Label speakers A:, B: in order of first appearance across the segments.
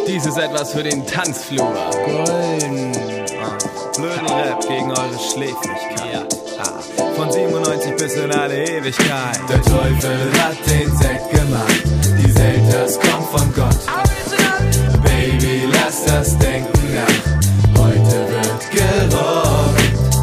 A: Dies ist etwas für den Tanzflur.
B: Golden.
C: Blöden Rap gegen eure Schläfrigkeit. Von 97 bis in alle Ewigkeit.
D: Der Teufel hat den Sekt gemacht. Die Selters kommt von Gott. Baby, lass das Denken nach. Heute wird gerockt.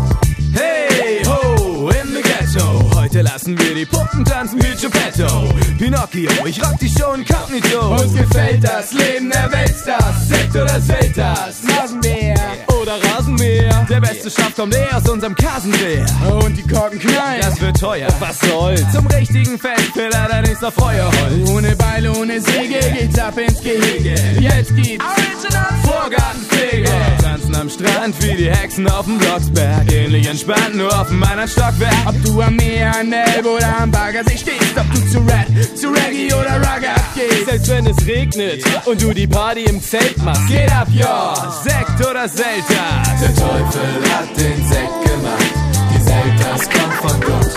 C: Hey ho, in the ghetto. Heute lassen wir die Puppen tanzen wie Geppetto. Pinocchio, ich rock die Show inkognito.
B: Uns gefällt das Leben der Weltstars. Sekt oder Selters, Nasenbär
A: Oder Rasenmäher.
C: Der beste Stoff kommt aus unserem Kasenwehr.
B: und die Korken knallen.
C: Das wird teuer.
A: Was soll's?
C: Zum richtigen Fest will allerdings noch Feuerholz.
B: Ohne Beil, ohne Säge geht's ab ins Gehege. Jetzt gibt's
C: Vorgartenpflege. Tanzen am Strand wie die Hexen auf dem Blocksberg. Ähnlich entspannt, nur auf einem anderen Stockwerk.
B: Ob du am Meer, an der Elbe oder am Baggersee stehst, ob du zu Rap, zu Reggae oder Ragga gehst.
A: Selbst wenn es regnet und du die Party im Zelt machst.
C: Geht ab, ja, Sekt oder Selters.
D: Der Teufel hat den Sekt gemacht. Die Selters kommt von Gott.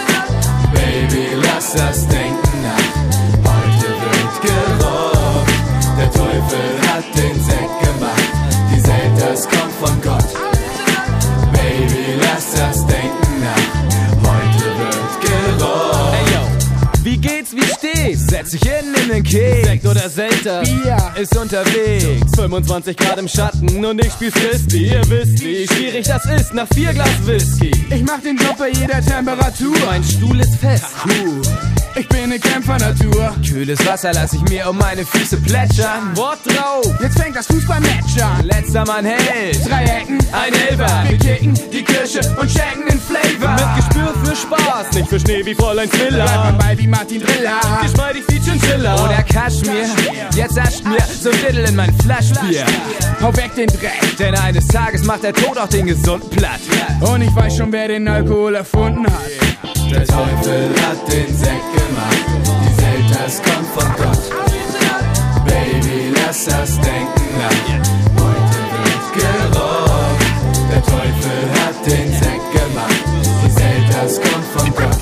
D: Baby, lass das Denken nach. Heute wird gerockt. Der Teufel hat den Sekt gemacht. Die Selters kommt von Gott. Baby, lass das Denken nach. Heute wird gerockt.
A: Ey yo,
C: Wie geht's, wie steht's? Setz dich in den Keks.
A: Sekt oder Selter
B: Bier.
C: Ist unterwegs.
A: 25 Grad im Schatten und ich spiel Frisbee. Ihr wisst, wie schwierig das ist nach 4 Glas Whisky.
B: Ich mach den Job bei jeder Temperatur.
A: Mein Stuhl ist fest.
B: Ich bin eine Kämpfernatur.
C: Kühles Wasser lass ich mir um meine Füße plätschern.
A: Wort drauf.
B: Jetzt fängt das Fußballmatch an.
C: Letzter Mann hält.
B: 3 Ecken,
C: Ein Elfer.
B: wir kicken die Kirsche und schenken den Flavor.
A: Mit Gespür für Spaß, nicht für Schnee wie Fräulein
B: Bleibt
A: Zwiller.
B: man bei wie Martin Driller.
A: Geschmeidig wie Chinchilla.
C: Oder Kaschmir. Jetzt ascht mir so ein Diddle in mein Flaschbier.
B: Hau weg den Dreck.
C: Denn eines Tages macht der Tod auch den Gesunden platt.
B: Und ich weiß schon, wer den Alkohol erfunden hat.
D: Der Teufel hat den Sekt gemacht. Die Selters kommt von Gott. Baby, lass das Denken nach. Heute wird gerockt. Der Teufel hat den Sekt gemacht. Die Selters kommt von Gott.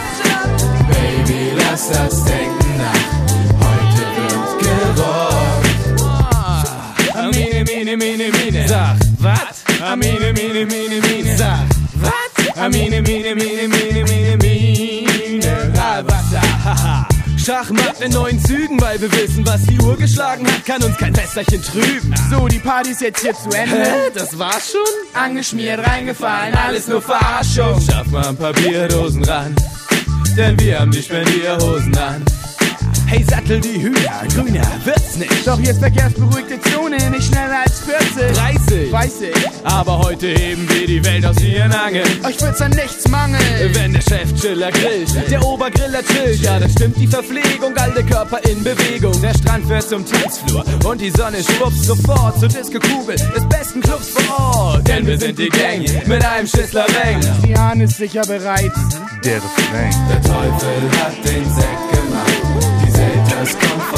D: Baby, lass das Denken nach. Heute wird gerockt.
C: Amine, mine, mine, mine. Sag, wat? Amine, mine, mine, mine. Sag, wat? Amine, mine, mine, mine, mine, Mineralwasser.
A: Haha. Schachmatt in 9 Zügen, weil wir wissen, was die Uhr geschlagen hat, kann uns kein Wässerchen trüben.
B: So, die Party ist jetzt hier zu Ende.
A: Das war's schon?
B: Angeschmiert, reingefallen, alles nur Verarschung.
C: Schaff mal ein paar Bierdosen ran. Denn wir haben die Spendierhosen an.
A: Hey, sattel die Hühner, grüner wird's nicht.
B: Doch hier ist verkehrsberuhigte Zone, nicht schneller als 40.
A: 30.
B: Weiß ich,
C: Aber heute heben wir die Welt aus ihren Angeln.
B: euch wird's an nichts mangeln.
A: Wenn der Chefchiller grillt, der Obergriller chillt, ja, dann stimmt die Verpflegung, all der Körper in Bewegung.
C: Der Strand wird zum Tanzflur und die Sonne schwuppt sofort zur Disco-Kugel des besten Clubs vor Ort. Denn wir sind die Gang mit einem Schissler-Bang.
B: Trian ist sicher bereit.
E: Der Refrain.
D: Der Teufel hat den Sekt gemacht. Die Selters kommt von